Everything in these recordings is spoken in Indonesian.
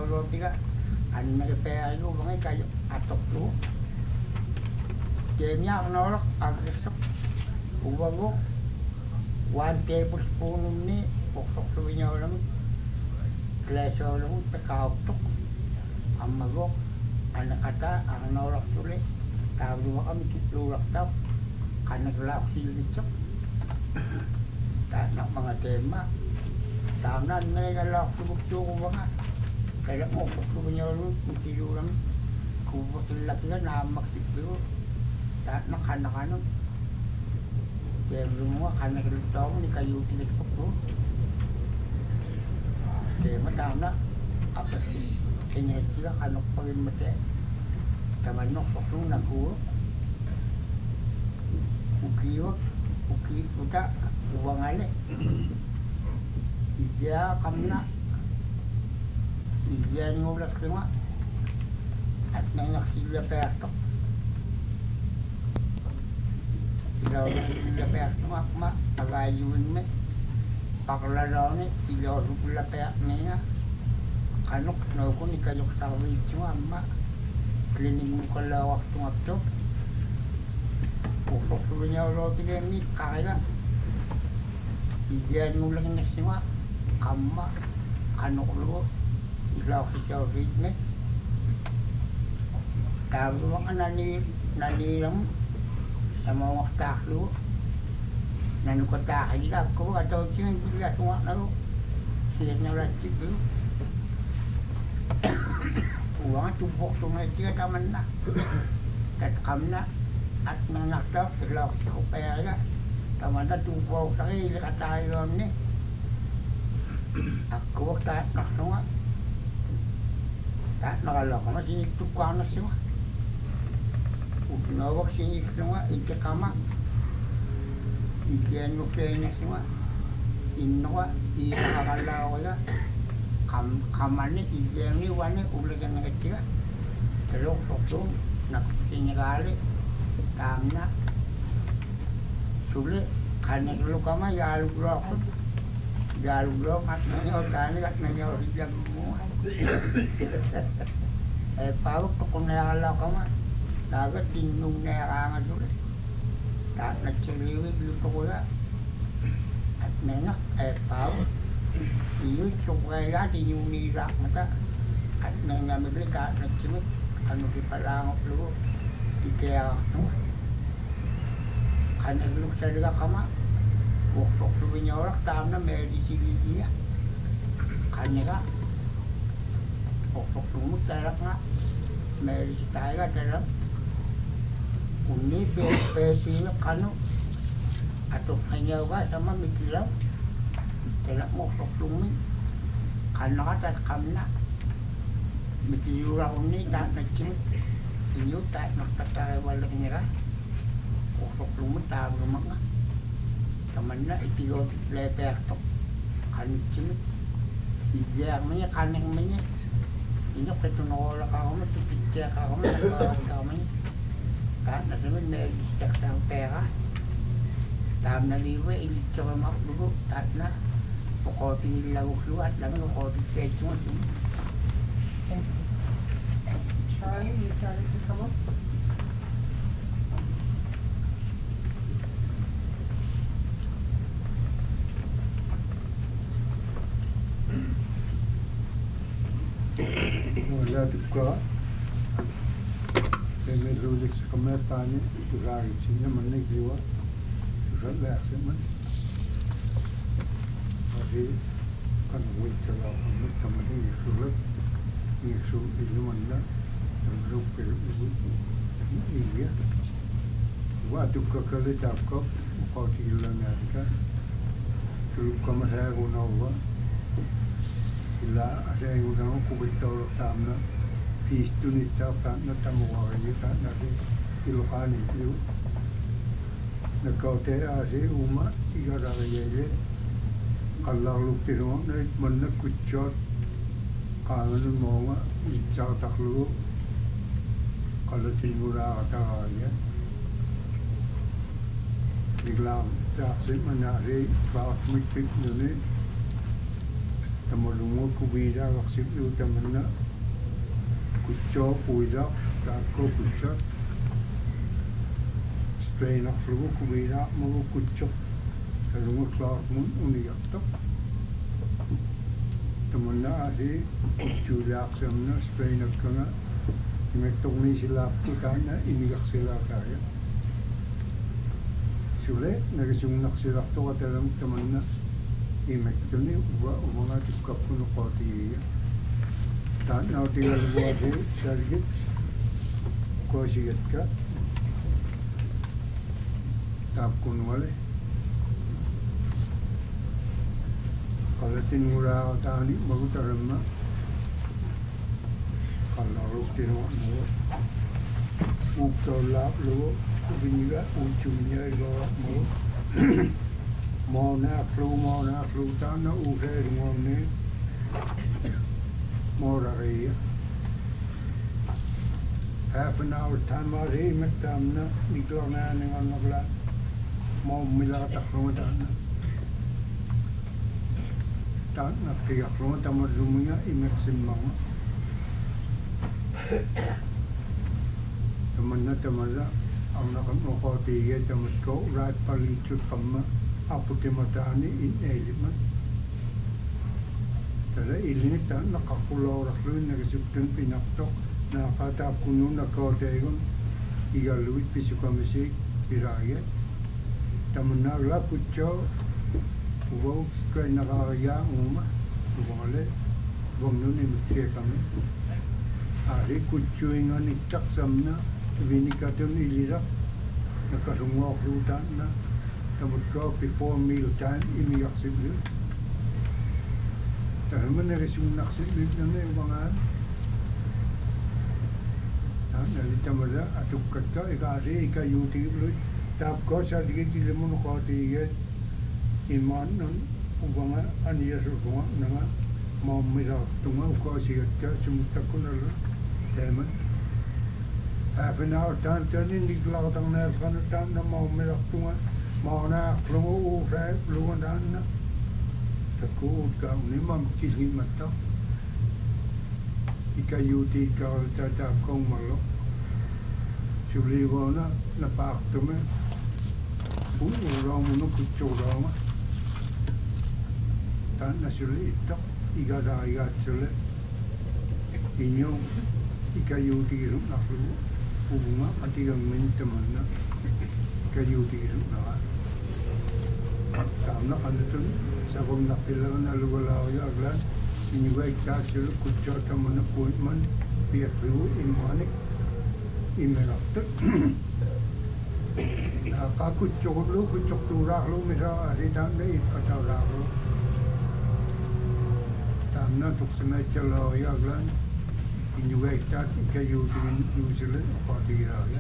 lo tiga ane repair lu bangai kayu atok lu gamenya nolak agresif ubago one tablespoon ni pokok suwinya orang gelas orang pekau tok amago anak kata ang nolak sulit tahu dua kami lu tau karena gelap sih licok tak nak mengatema tahanan mereka lah cukup banget kayak mau punya lu mesti orang kubur lagi kan nama itu tak nak anak-anak dia semua karena kita ni kayu tidak cukup dia macam nak apa sih kena juga anak paling macam sama nak fokus nak guru uki udah uang ale dia kamna dia ngobrol semua at nang sila perto kalau sila perto mak agayun me paklaro ni sila sila perto niya kanok no ko ni kayok sawi cuma mak cleaning ko la waktu pokok punya lo tiga ni kaya dia ngulang ni semua kamma kanok lo ilau kisau ritme tahu orang nani ram sama waktu lu nanu kota juga aku atau jangan juga semua lalu siapa lagi tu uang tumpuk sungai dia taman nak kat kamna at nanakta ilau supaya ya taman na tumpuk sakit kata ilam ni aku tak nak semua tak nak masih tukang nak semua nawak sini semua ikut kama ikan nuklearnya semua inwa kalau ya kamane ikan ni wane ulah jangan kecil terus fokus nak sini kali karena sulit karena dulu kama ya lu mat nanya kat nanya hijab semua paru pokoknya kalau kama dapat tinung nerang aja tak nak ceriwit lupa gula at nenak tahu iyo supaya tinung nirak mata at nengang beli tak nak ceriwit anu di palang lu tiga kan lu saya kama waktu punya orang tahu medisi dia kan ya waktu lu saya nak medisi saya dalam ini besi kanu atau hanya juga sama mikiran tidak mau fokus karena ada kamna mikiran ini tak macam ini tak nak kata walangnya fokus tahu rumah temannya itu lepas tu kan cuma dia punya kaneng punya ini ketunol kamu tu pikir kamu kamu karena sebenarnya sejak sampai dalam naliwe ini coba mak dulu karena pokok di lagu keluar dan pokok di pecah semua. Saya bicara di kamu. Mulai juga. Dengan rujuk sekamar pani durang cinya mana jiwa durang lahir mana hari kan muncul amat kemarin yesulat yesu itu mana durang peribu ini ya waktu kekali takut kau tinggal Amerika dulu kamu saya guna apa sila saya guna kubitol tamna Pistu ni tahu kan nak tamu orang ni kan nanti ilukan itu nak kau tera si umat tiga orang je kalau lu tiru ni mana kucot kalau lu mau ijau tak lu kalau tiru lah kata ya Islam tak sih mana hari bawa mikir ni tamalungo kubida vaksip lu tamanna kucho puida tako kucho strain of flu kubida mo kucho talungo klar mun uniyakto tamanna asi kuchulak samna strain of kana imektogni silap kana inigak sila kaya sule nagisungnak silak to katalang tamanna imektogni uwa tukapun qatiya tan now tinggal buat sargit kosigatka tapkun wale kalatin murah tani bagu taramma kalau rutin waktu uktola lu biniga ucumnya mau na flu tanah udah ngomne mau raya half an hour time hari metamna niklona dengan nagla mau milah taklong tanah tanah kaya klong tamar rumnya imeksim mga temannya ang nakamukoti ya tamat ko right palichut kama aputi matani in element tada ilini tan nakakulo raklu nagasiptun pinaktok nakatap kuno nakotegon igaluit pisukamisi piraya tamanna la kucho uwo kay nakakaya uma ubale bomno ni mutke kami hari kucuingan iktak samna vinikatun ilira nakasungok lutan na tamutko before meal time imiyak sibli tahaman nagasung naksibli na ubangan nalitamada atukkatka ikari ikayuti blu tapko sadigit ilimun qatiye iman nan ubanga aniya surunga nanga maumira tunga ko sigatka sumutakkunala Diamond. Half an hour time turning the cloud on there from the time the moment of tunga mauna flow right blue dan the cool ka nimam chili mata ikayuti ka tata kong malo chuli bona na pak tume urang no kuchorama tan na chuli ito igada chule inyo ikayuti ru na flu ubunga atigang mintaman na ikayuti ru na tamna kanutun sabong nakilang na lugalaw ya aglan inyuga ikasyo kuchota man appointment PFU imanik imerakta nakakuchoklo kuchokturaklo mira asidan na ipatawraklo tamna tuksamay chalaw ya aglan inyuga ikas ikayuti usually patiraya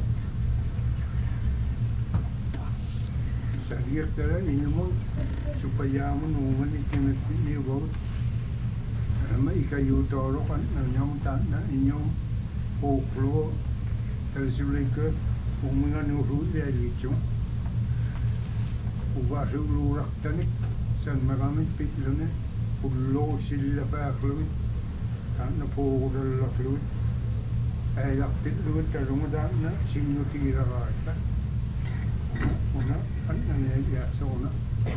Sadiq tara inyumon supaya menuman ikan ini baut, ama ikayuto ro kan nyam tanah inyom poklo tersuliker umungan uru dia licu, ubah lurak tanik san magamit pitlone pullo sila paklut tanah poklo laklut ayat pitlut terumada na sinuti raga una ananya ya sona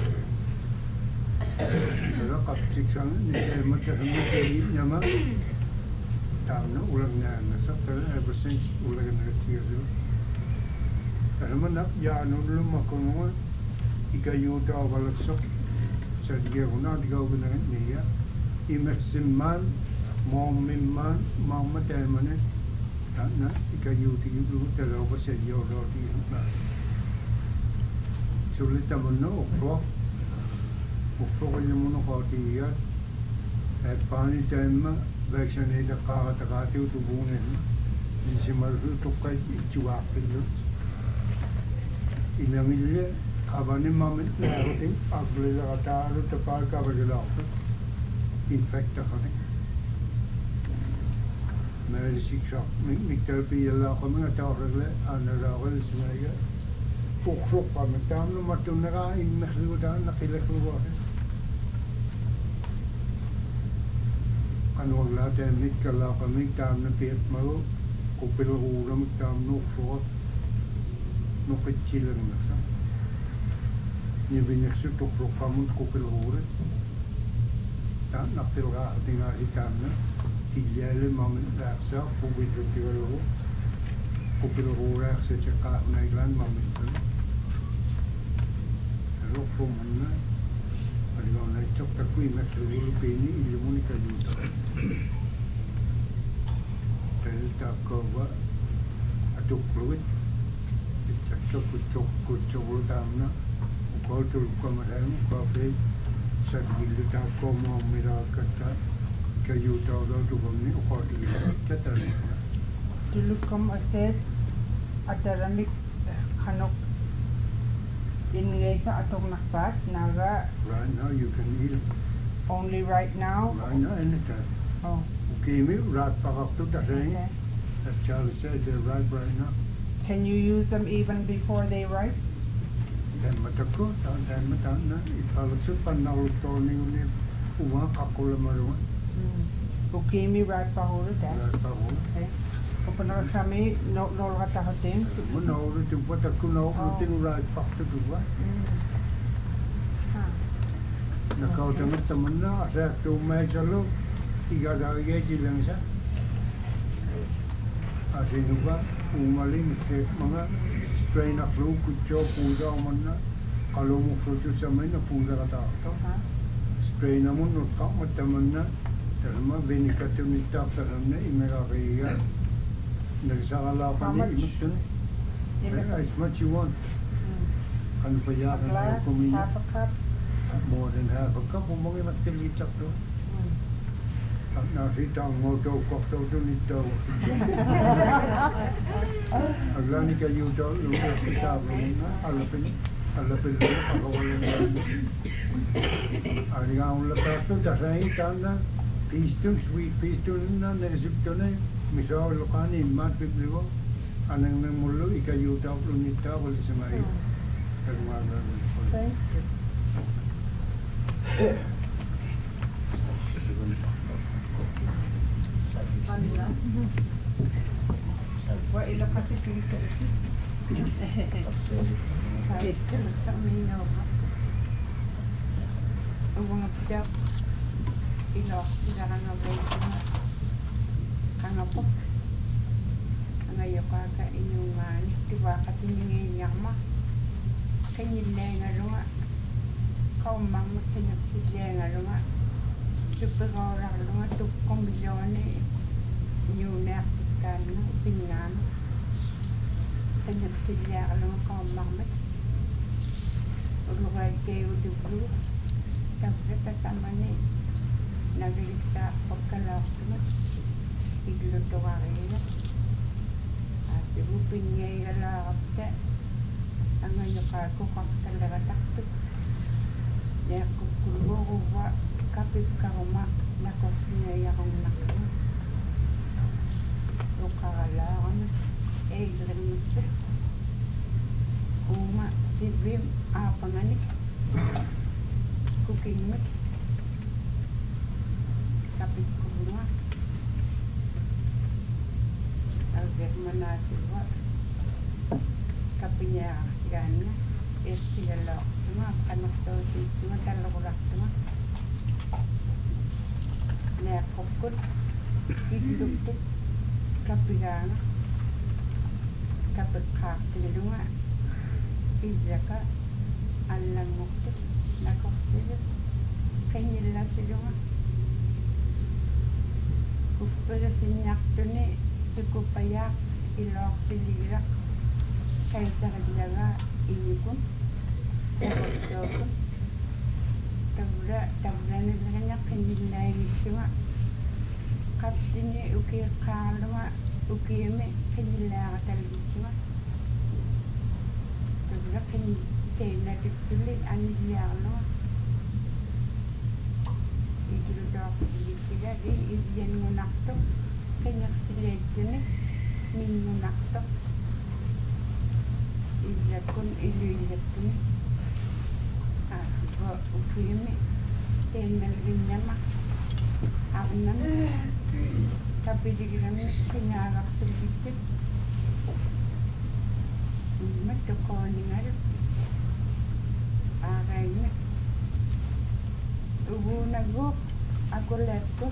kalau kapsik sana ni macam mana ni nama tahu ulang na sakal persen ulang na tiada kalau mana ya nulu makono ikayu tahu balak sok sedia guna tiga guna ni ya imersiman mau mata mana na ikayu tiga dulu terlalu sedia orang tiga sulit tamanna ukro yung muna katiya at pani tema vaccine da kakati utubunin si maru tukay ichiwakil inamilya abani mamit na ating aglila katalo tapal kabagila infecta kani meron siksa mikterpi yala kami nga tawagla anaragal sinaya ukrok kami tamno matun nakain nakludan nakilakluwa Kanogla te mitkala kamiktam na piet maru kupilura miktam nukfot nukitchilang na sa ni bineksu tukrokamut kupilura ta naktilga tinga hitam na tilyale mamin laksa kubidrutigalu kupilura sa chaka na ilan mamin sa rokroman na aligaw na itok takui meksulu pini ilimuni kajuta Delta cover atuk fluid dicakap kucuk utamna ukau tu kemarin kafe sedikit tak kau mau mirakata kajuta atau tu kami ukau tu kita Dulu kamu ada ramik hanok in atau nakbat naga. Right now you can eat it. Only right now. Right now anytime. Oh. Okay, me right pakak tu dah saying. Okay. As Charlie said, they're ripe right now. Can you use them even before they ripe? Dan matako, dan matana. Kalau supan naul toni ni, uang kakul maruan. Okay, me ripe pahulu dah. Right pakul. Okay. Kapag kami no kata hotin. Naul tu buat aku naul tu right pak tu dua. Nak kau teman na, saya tu macam lu. 3 dagen lang siya. Asin ba, umaling mga spray na flu, kutso, puda man na. Kalau mo fruto sa may na puda ka tao. Spray na mo, nutka mo taman na. Terima binikato ni tapos na imekakaya. Nagsakala pa niya, imot yun. As much you want. Ano pa yakan na kuminya? Half a cup. More than half a cup, umangin matilitak doon. Nakita ang moto kokto tu nito. Aglan ni kayu to lupa kita alapin pakawalan lagi. Arigaw lepas tu dah saya tanda pistol sweet pistol na nasib to na misal lokani mat pibligo anang nang mulu ikayu to nito wala sa mai. Kagmagan. Thank you. Wah, ilang kasi pilito ito. Kahit sa minaw ha. Ang mga pidak, ilahan na ba ito na kangapok. Ang ayaw kaka inyong diba katiningin niya ma. Kanyilay nga lunga. Kaumang mo tinagsilay nga lunga. Supagawara lunga tukong bilyone. Nyunak karena pingan penyakitnya kalau kau mamat orang kayu dulu tapi pertama ni nagerisa pagkalak tu iglo tu kaya asi rupanya ialah apa angin yakar ko talaga takut ya kukulo wa kapit karoma nakosnya yang naklo Kailangan lang siya. Uma si Bim panganik cooking mix kapit ko bunga agad manasiwa kapinya gana sila cuma anak sosis cuma talakulak cuma nekokut hidup kapigana kapag kaktilunga izaka alang mukti nakosila kanyila silunga kupala sinyak tuni sukupayak ilok silirak kaysa kadilaga inikun sabotokun tabla nila kanyila inikima kapsini ukir kalma ukiyeme kanyila katalgitsima tabla kanyila dipsulit aniliyalo idudok silitila di idiyan ngunakto kanyak siletsune min ngunakto idiyakun iluyatune asiba ukiyeme tenal rinyama Arnan kapiligiran kinagaksilbitsit mattuqoningalu aarainga uguunagu aqullatku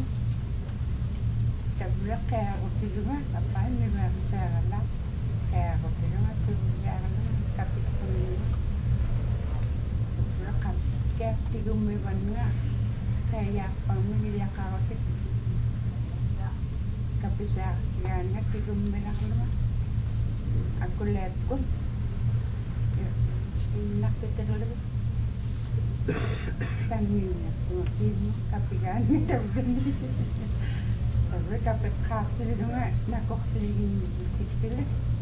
tableqqaarutiluga appaannimaaqsaarala qaarutilunga tuujaarala kapikkunnigu kaaptigummivanna kayaaqpammigiliaqarutik kapisaarsigaanga tigummilarluma aqullatku innaqtiterlugu sangiinnersuakiinnu kapigaanni tavgani tavle kapiqqaartilunga nakorsiligimmikiksile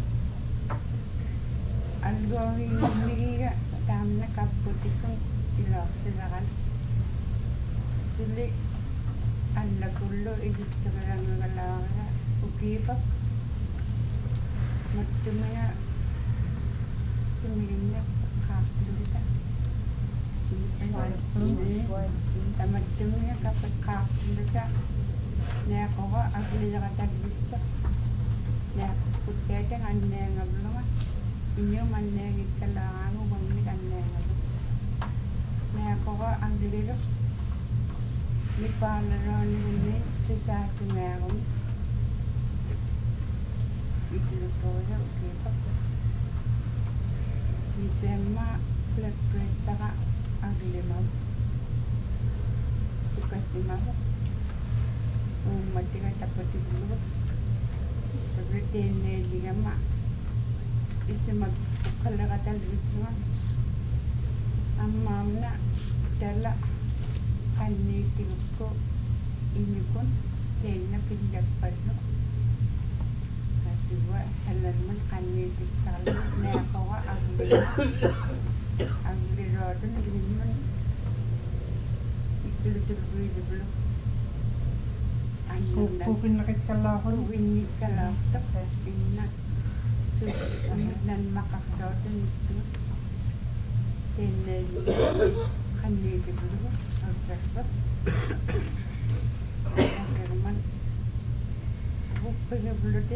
algooriinnigiga taamna kapputikun ilorsileral suli allakullu igitserilangagalaariga ukiipak mattumiga sumiginne qaartilita tamattumiga qaartilita neaqoga aglileratallitsa neaqutteatan anneangavlunga inniumanneangikkalaarangu gonnit anneangalu neaqoga aglilu nipaalaloonigunni sisaasumearun itlutoja ukiipak nisemma pletplettara aglimav sukasimav ummatiga tapatigulugu tableteenneeligama isimak ukkalleqatalritsuga ammaamna tala qanniitigukku inikun teenna pillappallu asiwa halalman qanniitikkaarlu neaqoga aglirootun ilimman ikkilutulruilublu Kukinnakitkalahun winnikkalaartoq inna sunan maqartootun ittu teenneeligga qanniitikulugu alsarsa agerman uppigiblute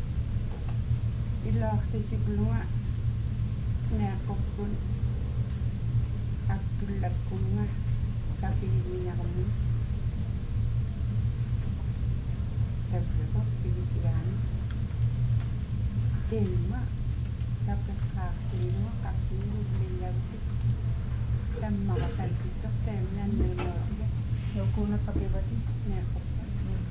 ilaarsisiglunga neaqokkun aktullakkunga kapigimiñaqmun tabrego pigisigaani teemma tapeqqaartilunga qarsinuulillaguti tammaqatalpitsoq teemnannuulooriga Yokuna kapibati neaqokkun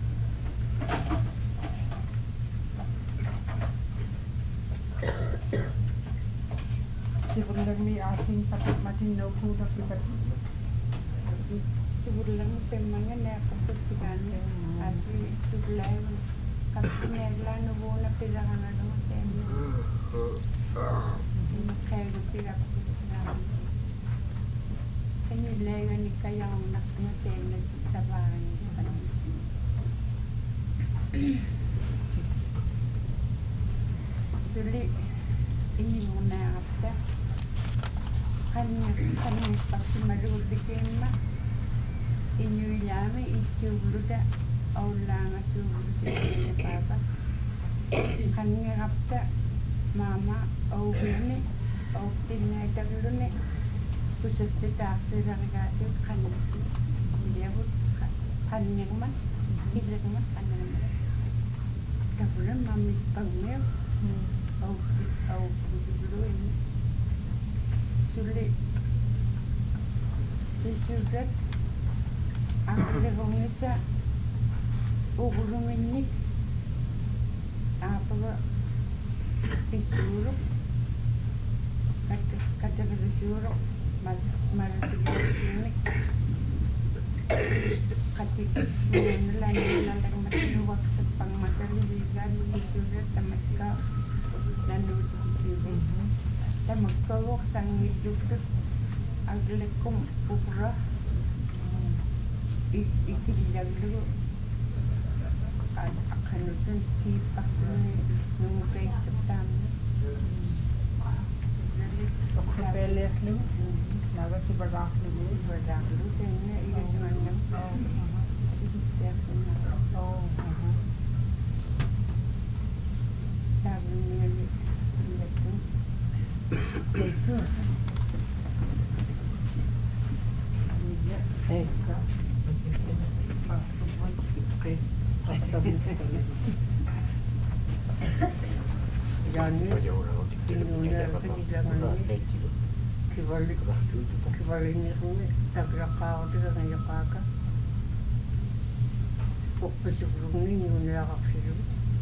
Sigurlagmi asing kapit matin yokuna kapibati sigurlang pemmanga neaqokkuttigaani asi tuglaivan kappineerla nuvuuna pilarangalunga teemma imakkaiguppigakkuttigaani kanilleeganikkajarunnaqtuma teenna tavaaraniqqani suli inimunaaqapta qannippakkimaluullikiimma inyuilaami ittuugluta aullaangasuuglutikkeene paapa qanniqapta maama augirni auktinnaitagluni pusattitaarsilarigaati qannikki miliavut qanniqmat illiqmat qanniqmat tapulan mammippagmeu auktigluini suli sisugat aqliqungisa uguluminnik aapaga isuuruq katakillisuuruq malasigiinnik qatik nuunulannilalagmatinuwaqsappangmataliligaani sisugat tamakka nannuutikikiibu tamakkawoq sangilluktut aqliqkum ukra ikililaglugu aqanutun kiippaqluni nungupeitsaptaamna Okapeleerlu nagasibaraqlu tenne igasmannam Oh, itu. Yani inunya kehilangan kibalinnya kami taglakaw di ka yakaka pagpasikulong ni inunya kaksilo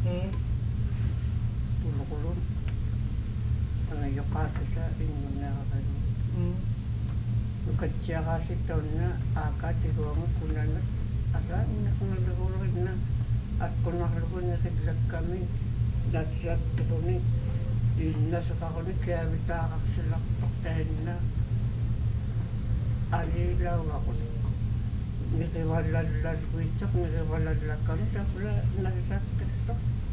pulukulong ang yakaka sa inunya kakano nukatsiya kasi taon na aka tiruang kunan aka inakungalagulog na at kunakalagulog na kidlag kami dasat ito ni nasa kako ni kaya bitakak sila paktahin na alilaw ako nikiwalalal ko itak nikiwalalal kami tapos nasasat ito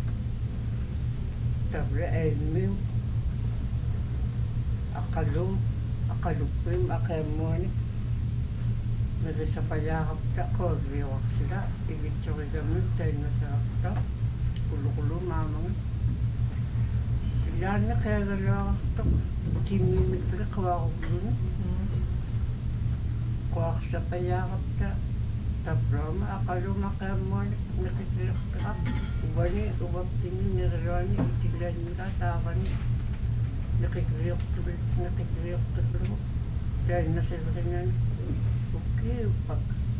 tapos ayun akalupim akemoni nakisapayakap ta ko riwak sila igitsyo gamit tayo nasarap ta kulo-kulo mamang yan na kaya galaw ito kimimik pala kawa ko dun kuwak sa payakap ta tabrama akalo makamon nakitilak ka ubani ubab tingin nirani itilan nila takan nakikiriyok tulo dahil nasilakan okay pag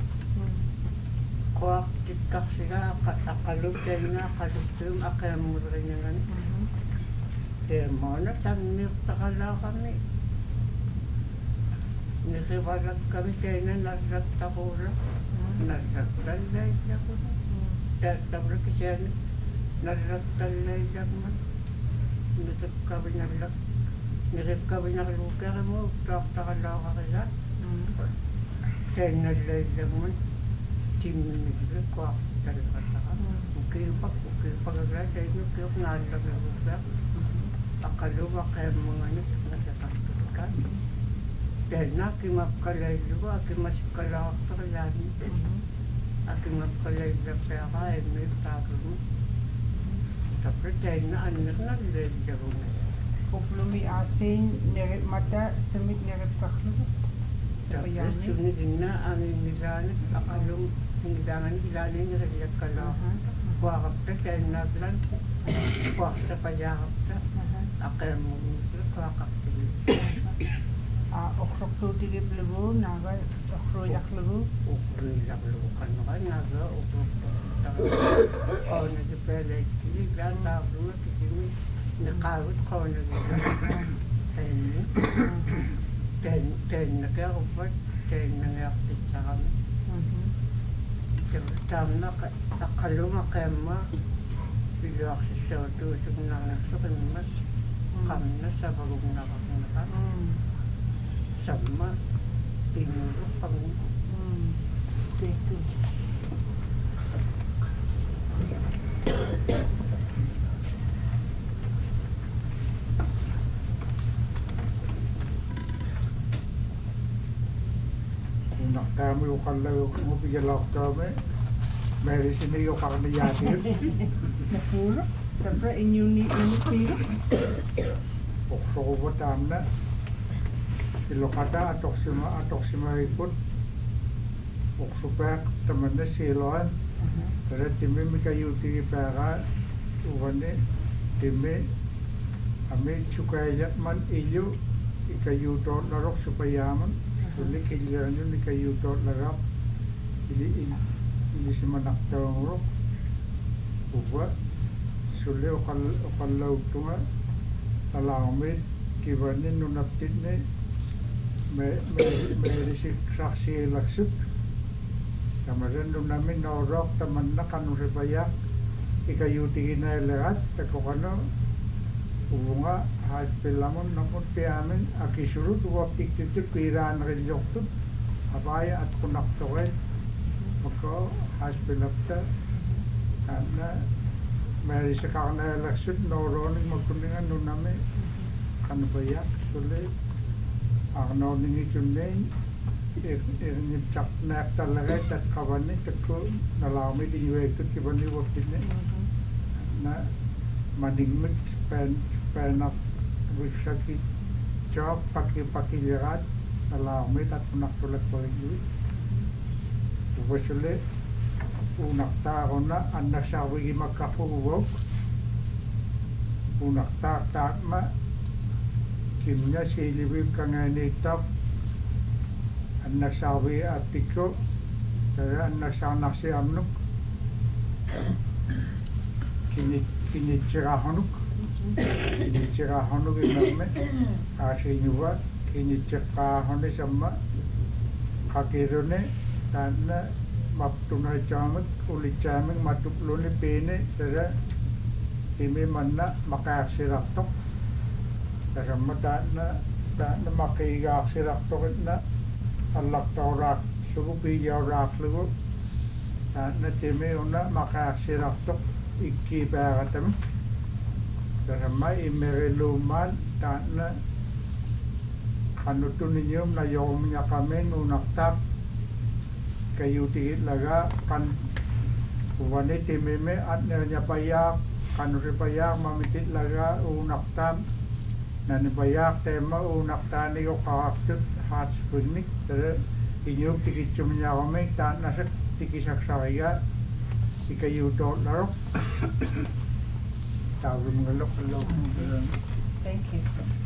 kuwak titkak sila akalog dahil na akalugtum akamura niya nga dahil mo na sanir takala kami nasiwalag kami dahil na narat takura narat talay ako dahil tabla kasi narat talay man nirip kami nalugar mo takala ka kaya dahil nalay man timimigil ko ako talaga sa kama. Ukil pa gagay sa inyo, kaya nalang na lugar. Akaluwa kaya mga nasakasturkan. Dahil na, kimapkalay luwa, kimasikalaw sa kayanin. Kimapkalay luwa kaya kaya may tago mo. Tapos dahil na, anak na lalago na. Poplumi atin neret mata semit neret kaklu. Tapos sunigin na aming nilanik, akalong hinilangan ilalim na kaya kalahan. Kuwakap ta kaya naglan, kuwak sa payakap ta. Akal mo nito, kuwakap ta. Okrok tu tigip lagu, naga okro yak lagu. Okro yak lagu kan ka, naga okrok ta. Kau na di pala ikili, gan tawag mo, kikimi, nakawit kau na di pala. Kaya na kaya upat, kaya nangakit sa kami. Tama akaluma kaya ma bilak sa tusok na nagsukin mas kami na sa bagong nakakanakan sama tinuro pang Itu. Kami kalau mau pergi lockdown mari sini yo kami yakin Napulo. Tapos inyuni nanti. Okso botam na ilo kata atok sima ikut okso pak teman na siloan pada timbe mika yuti pera uwane timbe ame cukayat man iyo ikayuto larok supayaman Suli kailangan yun ni kayo to larap ili si manak tawang rok uwa suli okalaw to nga talamit kibanin nunaptit ni may risik saksi laksut kamaran nung namin norok taman na kanong ripayak ikayuti hinailagat tako kano Ubunga has pilamon namun piamin akisurut wapik titir piran rejoktut abaya at kunaktoken maka has pilapta karena meri sekarang laksud noroning magkuningan nuname kanabayak sulit ang noning itunay nipsak nak talaga tat kawan ni takku nalami di jual itu kiban ni waktu ni na maning mix pen nak bisa ki job pakai lihat nalami tat nak tolak tolak itu Wasule unak ta ona anna sawi makafu wok unak ta ma kimnya siliwi kangani tap anna sawi atiko tara anna sana si amnuk kini cerahonuk inamme asinyuwa kini cerahone sama hakirone karena maptunai camek uli camek matuk luni pene tera imi mana makai siraktok tera matana makai gak siraktok na alak taurak suku pijau rak lugu tana timi una makai siraktok iki bagatem tera mai imere luman tana kanutuninyum na yomnya kamen unaktak kayu tigit laga kan wanita meme adnernya payak kan payak mamitit laga unak tam nani payak tema unak tani yo kawaktut hat spunik tere inyuk tigit cumnya kame tan nasak tikisak saya si kayu dot larok tahu mengelok elok. Thank you.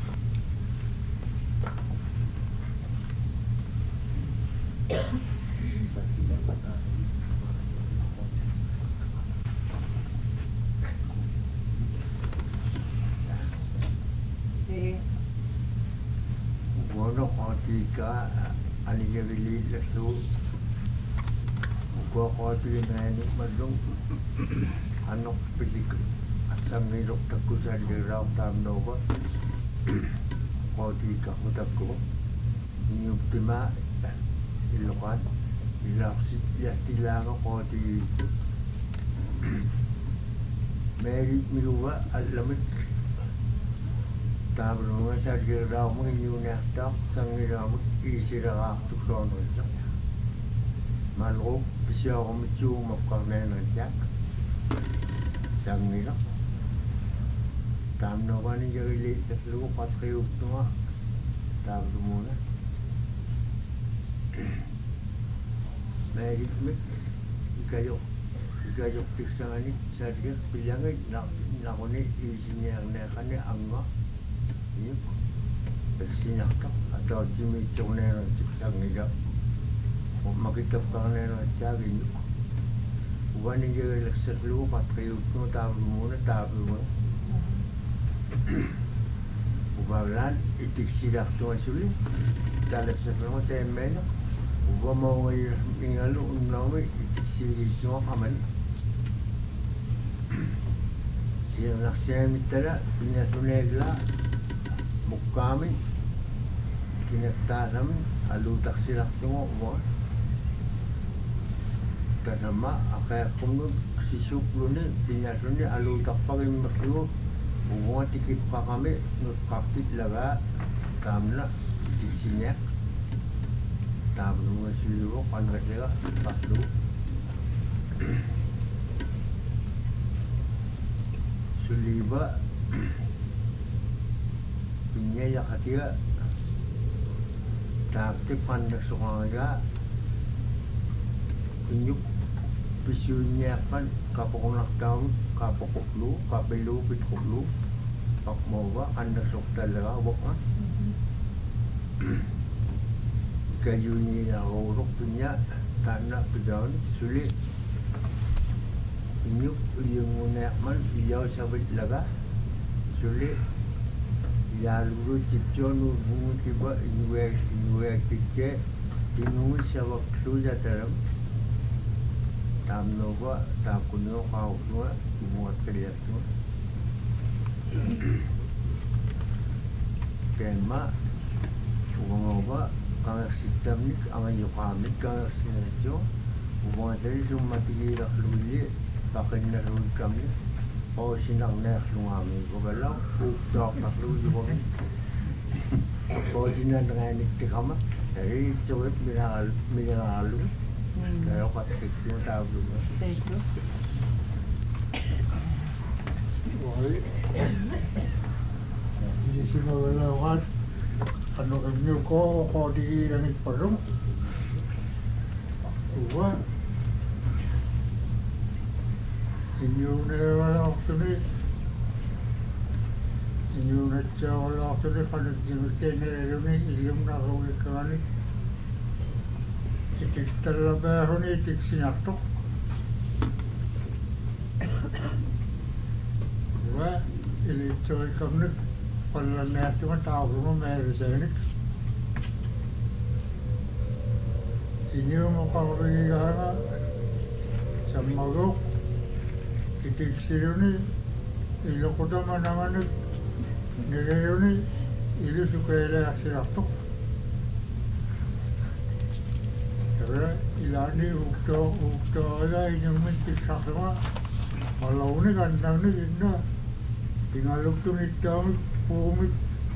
Bueno, ketika aninya beli lesu, gua khawatir nani madung, anak beli asam ni dokter kusan dirau tam nova, khawatir kamu takku, ni optima, ilukan, ilaksit ya tilang khawatir, merit miluwa alamat. Tabrunga sa dirau menginyuna tak sangira isira tu krono sa manro bisya komichu mapkarnen jak sangira tamno bani jeli teslu patri utma tabrunga merit mit kayo tiksani sa dir bilangan na kone isinya ne kane anga ini bersihnya tak atau cumi cunero cipta ngira, makita panero cari ini, bukan ini jadi lekser lu patri itu tahu mana tahu, bukan itik sidak tu asuli, dah lekser lu temen, bukan mau tinggal lu nawi itik sidik semua aman, siang lekser mitera punya sunegla. Mukami kinagtanam alu taksirak tungo mo kanama akaya kumno sisuklo ni pinyaso ni alu takpagin makyo bunga tikip pa kami nut kapit laga kamna disinyak tabu nga siliwo kangasira paslo suliba punya ya katia tapi pandang soalnya inyuk pisunya kan kapokonak tahu kapoklu kapelu pitoklu pak mawa anda sok talaga bukan kayunya orang punya tanah pedaun sulit inyuk yang munakman ia sabit laga sulit ya lulu cipconu bungu tiba inuwe kike inu sabak suja dalam tamno ba takunyo kau semua muat kerja semua kema uang ba kang sistem ni ang yukami kang sinetyo uang dari semua tiga luli pakai naruh kami oh sinang nek lumami ko galau dok nak lu juga oh sinan dengan ini kama Jadi cukup mineral kaya katik mo tawag mo. Thank you. Why? Hindi sinawalawan. Ano kami ko di langit parang. Uwa. Inyo na wala ako ni. Inyo na siya wala ako ni. Kanag-ginutin na ni ilyong nakawin ka ni. Itik talaga ako ni itik sinatok. Uwa. Ilitoy kami pala na ito ang tawag mo meron sa inik. Inyo mo kawiga nga sa magok. Itik silo ni ilo ko naman naman nilero ni ilo sukaya sinatok. Kaya ilani ukto ala inyong mentiksak nga. Malaw ni gandang ni ganda. Tingalog to ni kami pumit.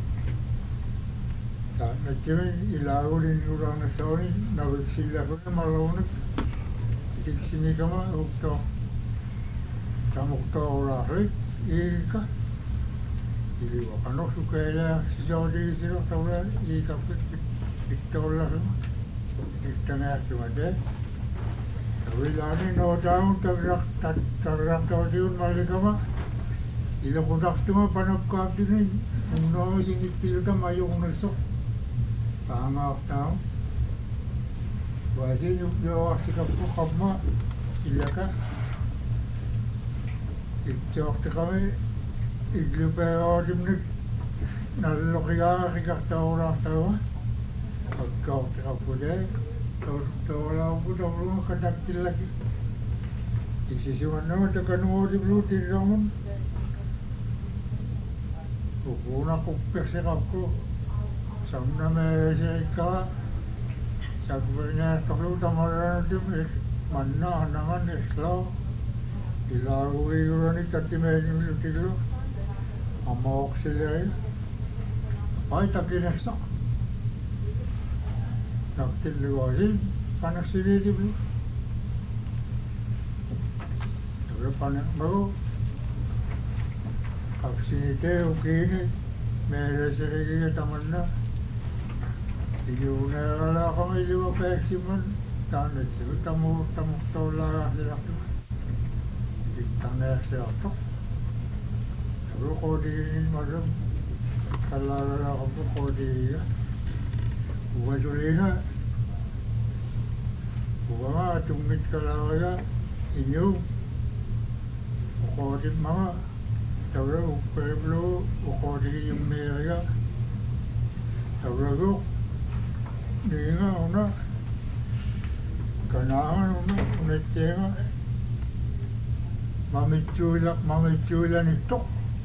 Nagkimi ilago din urang na sa ni nagsila ko na malaw ni. Itik sini kama ukto. Tamukto orahit ika. Iliwa kano sukaya sisaw di sino tawla ika ikto lah. Iktanah cuma deh. Tapi lani no tahu terrak tahu diun balik apa. Ila kudak tu mah panap kap ni. Uno sing itil ka mayo unosok. Tangak tahu. Wajib yo sikap ko kama ila ka. Ikjok te kami iglu pa odim ni nalokya kikak tahu lah tahu. Agak te kapu deh. Tawala ko daw mo kadaktil lagi. Isisiwan naman takano di bluti ramon. Ukuna ko pese ko. Samna me ka. Sagbernya taklu tamara di manna naman islo. Ilaru ironi katime ni tilo. Amok sila. Ay takinesa. Naktil liwasi, panas sini di beli. Tapi panas baru. Aksi itu begini, mereka sendiri tamannya. Ibu nela kami juga peksiman, tanah itu tamu tola hasil itu. Di tanah siapa? Tapi kodi macam kalau aku kodi ya. Wajulina, wama tungit kalawaya inyo, ukodit mga tawra ukpeblo ukodi yung merya, tawra go, di nga una, kanahan una, unetya nga, mamitsula nito,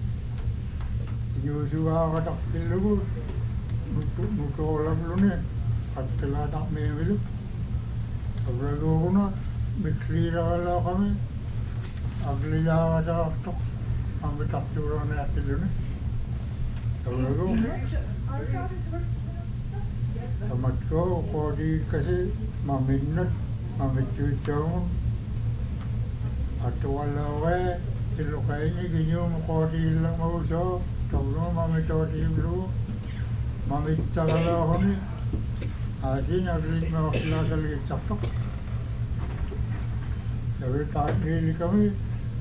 inyo suwa kataktil lugo. Nuto olam lu ni, at talatak may milu. Paglago ko na, miklira wala kami. Aglila ka sa aktok. Ang mitaktura na atin lu ni. Paglago. Tamat ko, kodi kasi maminat, mamitutong. At wala we, ilukay niya, ganyo mo kodi lang mauso. Tawlo, mamitoti yung lu. Mamit cakala ako ni, asin aglit na makilakal itaktok. Sabi takili kami,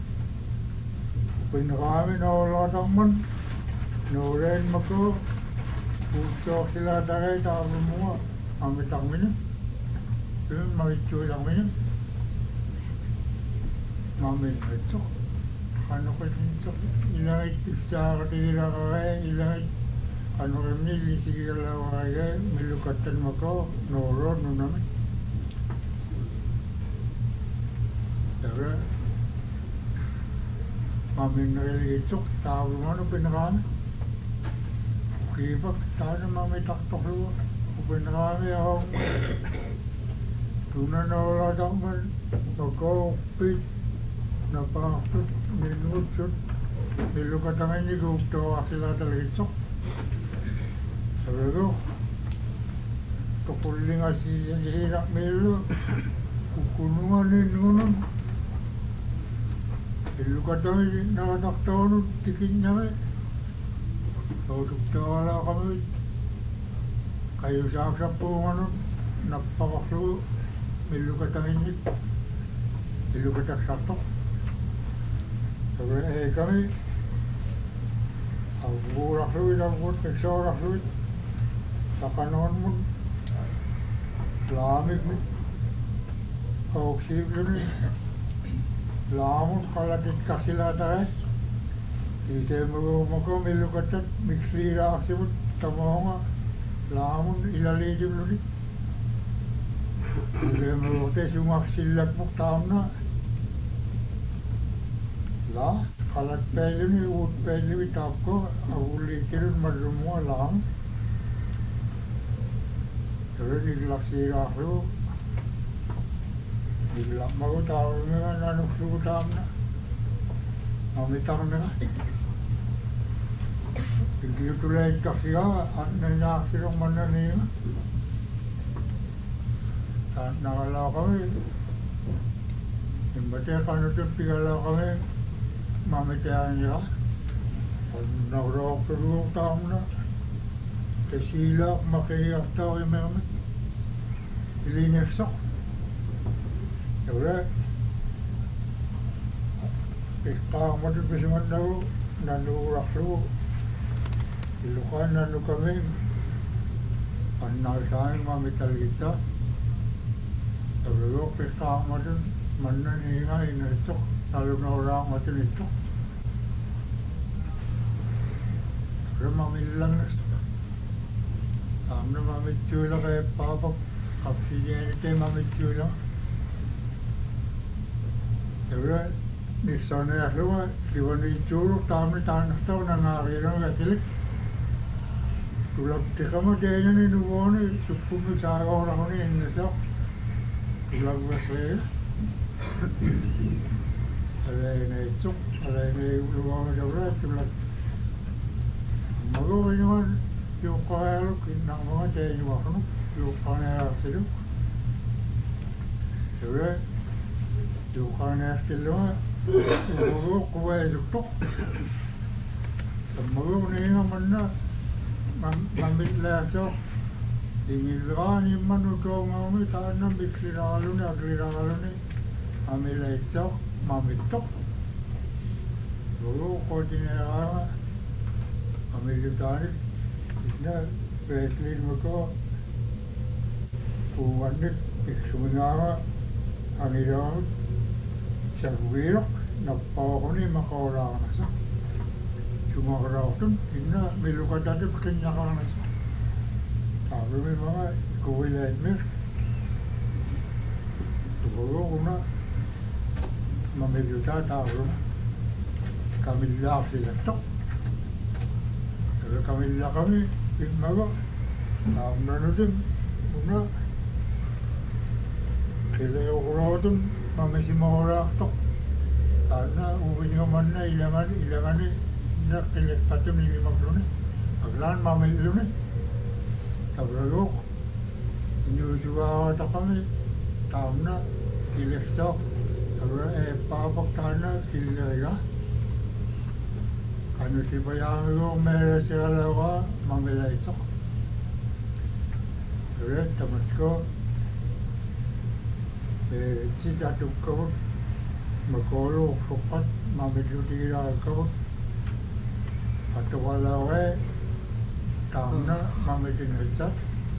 pinakami na wala takman, nuren mako, putok sila takay tapos mo, mamit takmin yun. Yun, mamit takmin yun. Mamit ito. Ano ko ito? Ilang itik sa katira ka kaya, ilang itik. Ano kami lisigi kalawaya milukatan mako noro no namin. Tapi mamin nalitok tahu mana pinakami. Kibak tahu mami taktok lu pinakami ako. Tuna na wala takman mako pit napakapit minutut milukatan ni gupto asila talitok. Sabi ko, tokullinga siira melu kukununga ni nunun illukatami nakataktaunut tikinnyame tousuktaala kami kayu saaksapuunganut nappakaklu millukataminit illukataksatok sabi kami avuurakluit eksorakluit takanoon mun laamik mit auksiivluni laamut kalatit kasilatae isemurumako millukatat miksliiraaksimut tamoonga laamun ilaliitimluni isemurute sumaksillakmuk taamna la kalat päiluni uut päilimi taakko avulliittirun marrumua laam terus nilaksiiraaklu nilakmaku taamnga nanuksuku taamna amitarnga ikiutuleikkasiga annanyaaksirong mannaniinga nakalaa kami imbate kanutut pikalaa kami mamiteanila nauraakturuuk taamna tesiila makiiartauimegami ilinersaq Yaudah, iqaamatut pisimannagu nanu raklu ilukan nanu kami annalsaan mamital kita Yaudah, iqaamatut mannan hiinga inaituk taluna oraangatun ituk Yaudah, mamillangas Taamna mamitsuila kaya paapak kapsidianite mamitsuila Yaudah, nissaneasluga kivanitsuuruk taamni taannastau nangaariilanga katilik tulaktikama teeñani nuvooni suppumi saagaorahuni innesaq tulakvasleega alaineitsuk alaineuluvaama Yaudah, tulak magoviñuan yuuqqaajaluk innaqmaga teeñuaqnuk yuuqqaaneaartiluk Yaudah, yuuqqaaneartilluga uruuq kuvaisuktuq tammaguniinga manna mamitlaasooq ingilgaanimmanu toongaumi taanna miksiraaluni akliraaluni amilaitsoq mamittoq uruuq qotineeraaga amillutaanik inna peesliinmako kuuvannit iksumingaanga angilaamut sarviiroq nappaaxuni maqaolaanasa sumaqraaqtun inna millukatatip qiññaqaanasa taavlumimaga kuvilaitmiq tuquruuquna mamillutaa taavluma kamillaaqsilattoq kamillaqami immaga taavnanutim una qileequraatun mamisimagoraaqtoq taanna uviñumanna ilangani naqileqqatun ilimakluni aglaan mamilluni tabraluuq iñuusugaawataqami taamna kileqsoq tabra eeppaapak taanna killeega kanusipayaamigo meerasigalauga mamilaitsoq tabra tamatko Sitatukkaut makolu sukat mamidutiiraakkaut atawalawe taamna mamitinhitsat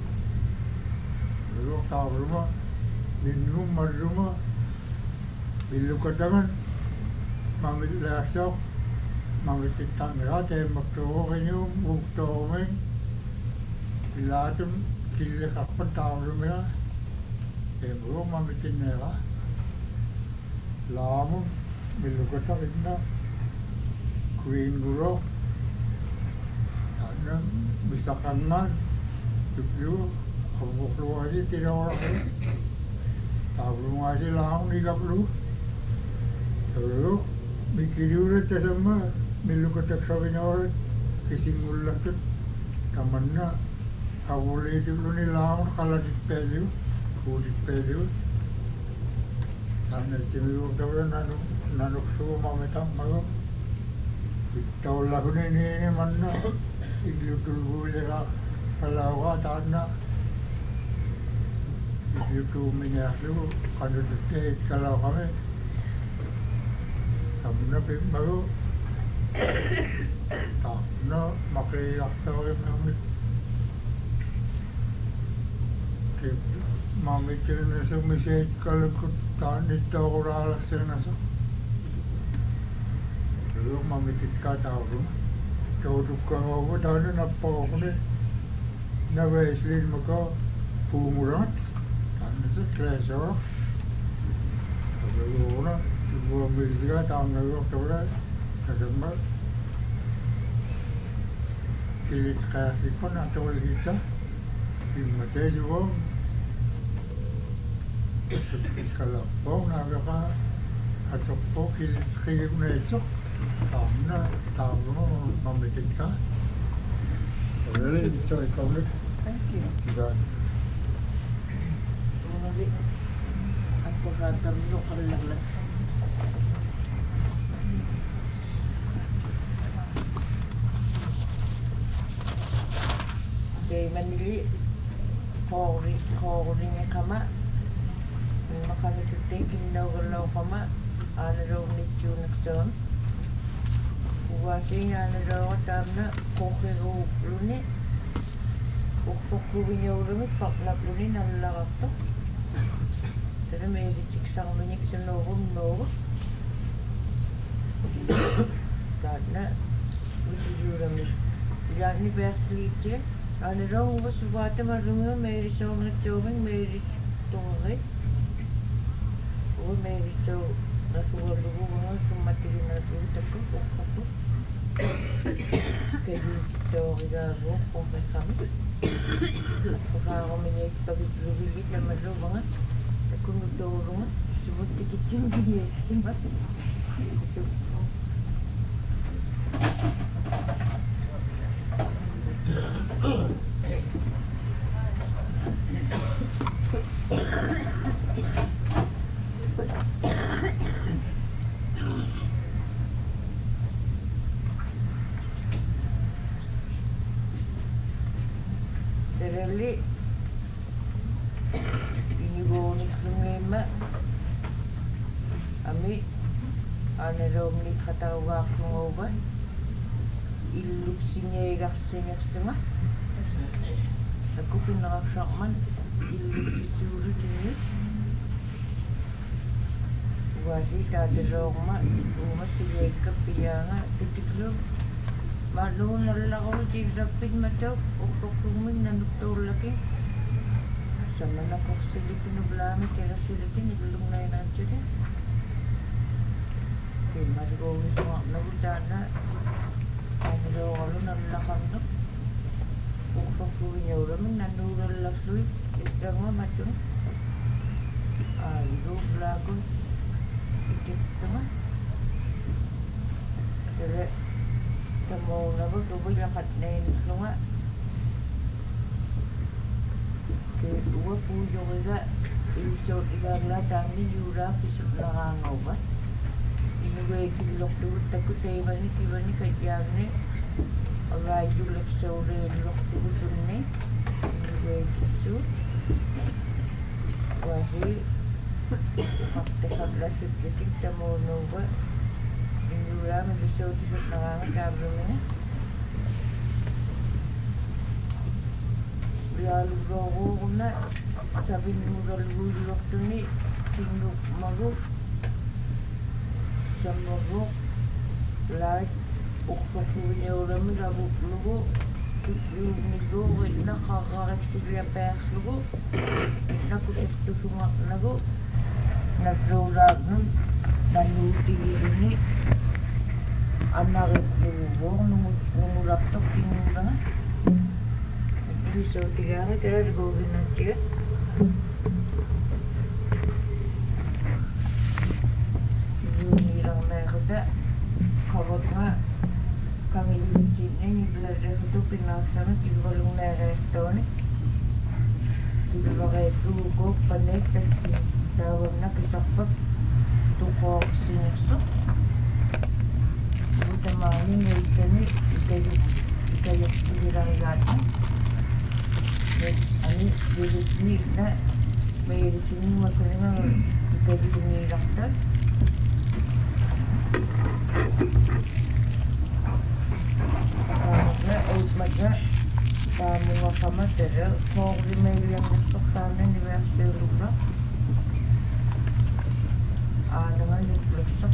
Lalu taavluma minnum marruma illukatagan mamitlaassoq mamitittangiraa teemmaktuuqiñuum uuktooming ilaatum killeqarpat taavlumia Emro mamitinneera laamun millukataq inna kuinguro taanna misaqangaan tuklu avuqluasi tiraoraqi taavlungaasi laamun igaplu talu mikiriuret tasamma millukataq saviñooret kisingullattut tamanna Kawuli dulu ni lawan kalau dipelih, dipelih. Karena cemiru tahu nanuk suhu mametang malu. Tahu lagu ni mana ilu dulu lera kalau ada anak ilu minyak dulu kalau detik kalau kami sama baru tak no makai aktor kami mami cerita semasa kalau kita ni tahu orang sana so lalu mami kita tahu tahu tu kalau tahu ni apa ni nawa Islam maka pumuran kan itu treasure lalu orang dua miliar tahun lalu kita terima kilit kasih pun atau kita di mata juga kalau pun naga atau pun kilit kilit necok tahu memikirkan really itu ekonomi Thank you. dan Aku rasa dulu kalau lah. Jadi mandiri kori ni kama, makan itu taking daw kama, ana daw ni tunak son. Buasi ana daw tamna kokero luni. Kokkuvinya urumi pakla luni nalagto. Pero may siksang lunik sa nohong no. Karena urumi. Yani berslite. Ana daw was wate marumi may song na tawing may tungay. O may so nasuwalo mo sumatigin na tuta ko. Kaya dito gagawa ko may kami. Pagkakaroon niya pag-ibigit na mga kung nagdoro nga, subot tikit yung bigay. Simba. Terali ini boni kumema ami ana romni katawa ngoba iluk sinye gaksenya semua aku pindah sakman iluk sisuru ini wasi tadi roma umat sinye kepianga titiklu malu nalako di rapid mata ukok kumin nanutol lagi sama na ko sila pinublang kaya sila pinilong na yun ang tiyari kaya marigawin sa mga nagudana ang nagawalo nalakang no ukok kumin niya ulamin nanural laksoy isang mga matyon ilo blagon itik sama kaya kamu na ba tubo lakat na yun nga kaya uwa po yung iga iso ilalatang ni yura pisok nakangaw ba inugay kilok tuwot tako tayo ba ni kiba ni kadyag ni agay yulak sa uri lok tuwot ni inugay kiso wasi maktasagla sipitik tamono ba Yura mabisyo tisot nakakakablo niya. Lalu ko na sabi nural gulok to ni tinuk mago sa mago like ukso niya ulam labuk lugo yung nigo nakakarak sila pers lugo nakutesto sumak nago nagdurag nun nanuti ni anak itu nunggu laptop bingung banget bisa 3 hari tidak digogin nanti ya ini orang mereka kalau nggak kami di sini belajar itu pinaksana di balung mereka itu nih Kilvareetuuguup paneektassi taavamna kisarpak tuqoorsinersuq utamaani neittani ikajortilirarigaatna ani dilisniikna meelisiniuakalima ikajiliniilartat uitmatna taamuaqamatara koorlimeiliannersoq taana niverseulula aanangalluqlersoq